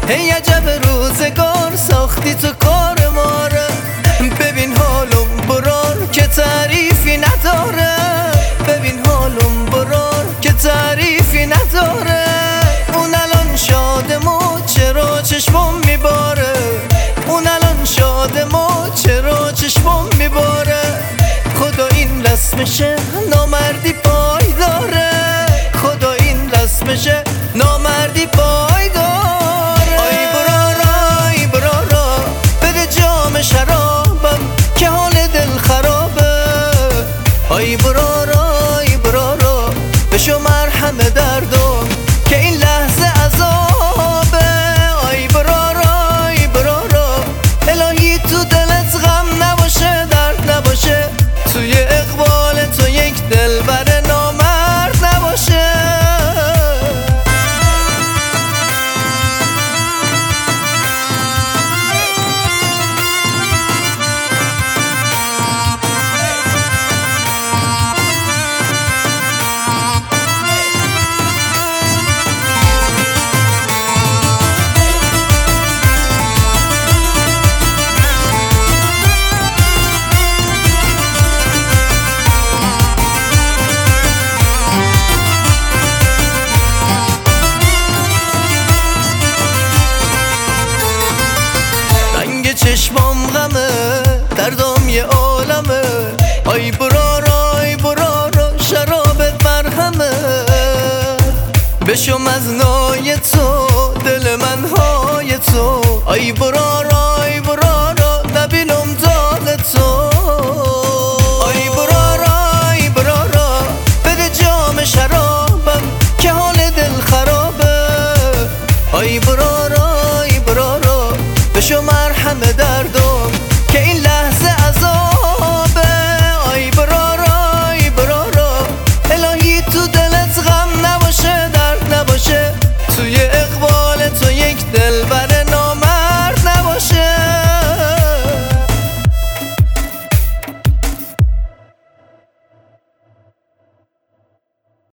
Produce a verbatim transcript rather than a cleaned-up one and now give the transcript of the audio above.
هی عجب روزگار ساختی تو کار ماره. ببین حالم برار که تعریفی نداره، ببین حالم برار که تعریفی نداره. اون الان شادمو چرا چشمم میباره، اون الان شادمو چرا چشمم میباره. خدا این رسمشه نامردی پای داره، خدا این رسمشه نامردی پای داره. آی برارا ای برارا بده جام شرابم که حال دل خرابه. آی برارا ای برارا بشو مرهم دردم که این لحظه عذابه. آی برارا ای برارا الهی تو دلت غم نباشه، درد نباشه، توی اقبال تو یک دلبر نامرد نباشه. چشمام غمه دردم یه عالمه. آی برارا ای برارا شرابت مرهمه. بشم از نای تو دل من های تو. آی برارا ای برارا نبینم داغ تو. آی برارا ای برارا بده جام شرابم که حال دل خرابه. آی برارا ای برارا بشو مرهم دردم که این